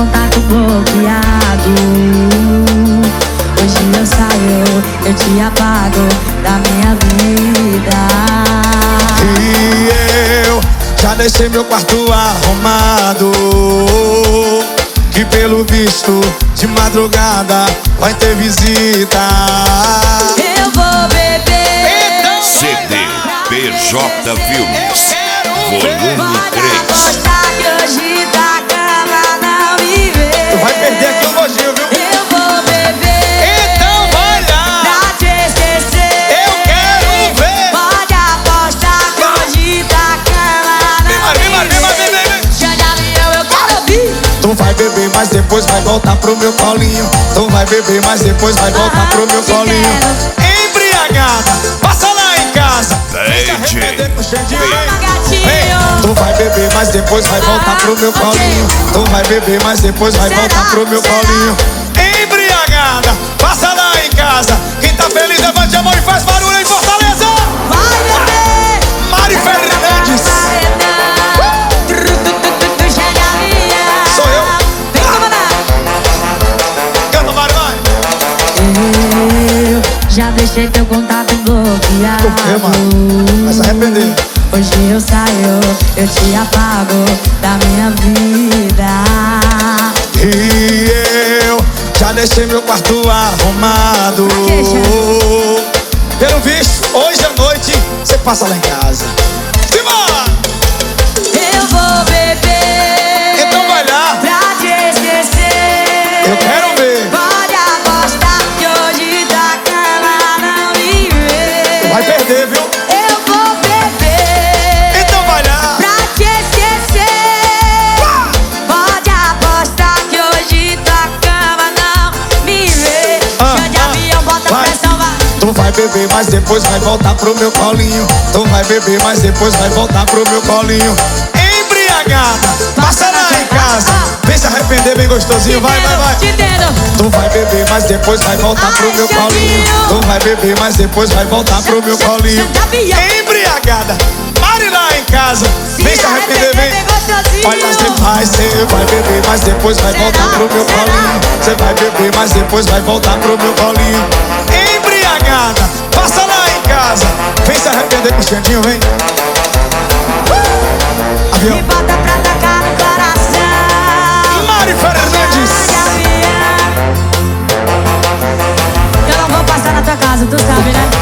contato bloqueado. Hoje eu saio, eu te apago da minha vida. E eu já deixei meu quarto arrumado, que pelo visto de madrugada vai ter visita. Eu vou beber. Então CD PJ Filmes, volume 3. Apostar que hoje da cama não me vê. Tu vai perder aqui o nojinho, viu? Eu vou beber. Então vai lá, Pra te esquecer. eu quero ver. Pode apostar que hoje da cama não me vê. Jandalinho, eu quero ouvir. Tu vai beber, mas depois vai voltar pro meu colinho. Tu vai beber, mas depois vai voltar pro meu colinho. Embriagada, passa lá em casa. DJ Tu vai beber, mas depois vai voltar pro meu colinho. Tu vai beber, mas depois vai voltar pro meu colinho. Embriagada, passa lá em casa. Quem tá feliz, levante a mão e faz barulho em Fortaleza. Vai beber. Mari Fernandes. Sou eu. Vem comandar. Canta, Mari, vai. Eu já deixei teu contato bloqueado. Por quê, mano? Vai se arrepender. Hoje eu saio, eu te apago da minha vida. E eu já deixei meu quarto arrumado. Pelo visto, hoje à noite você passa lá em casa. Simbora! Eu vou beber. Então vai lá, Pra te esquecer. eu quero ver. Pode apostar que hoje da cama não me vê. Vai perder, viu? Eu vou beber. Então vai lá. Pra te esquecer. Pode apostar que hoje da cama não me vê. Chão de avião, bota vai. pressão, vai. Tu vai beber, mas depois vai voltar pro meu colinho. Tu vai beber, mas depois vai voltar pro meu colinho. Embriagada, passa lá em casa. Vem se arrepender bem gostosinho, vai, vai, vai. Te entendo. Tu vai beber, mas depois vai voltar pro meu colinho. Tu vai beber, mas depois vai voltar pro meu colinho. Embriagada, pare lá em casa. Vem se arrepender bem. Olha, você vai beber, mas depois vai voltar pro meu colinho. Você vai beber, mas depois vai voltar pro meu colinho. Embriagada, passa lá em casa. Vem se arrepender com o Xandinho, vem. Avião. Me bota pra atacar no coração. Mari Fernandes. Eu não vou passar na tua casa, tu sabe, né?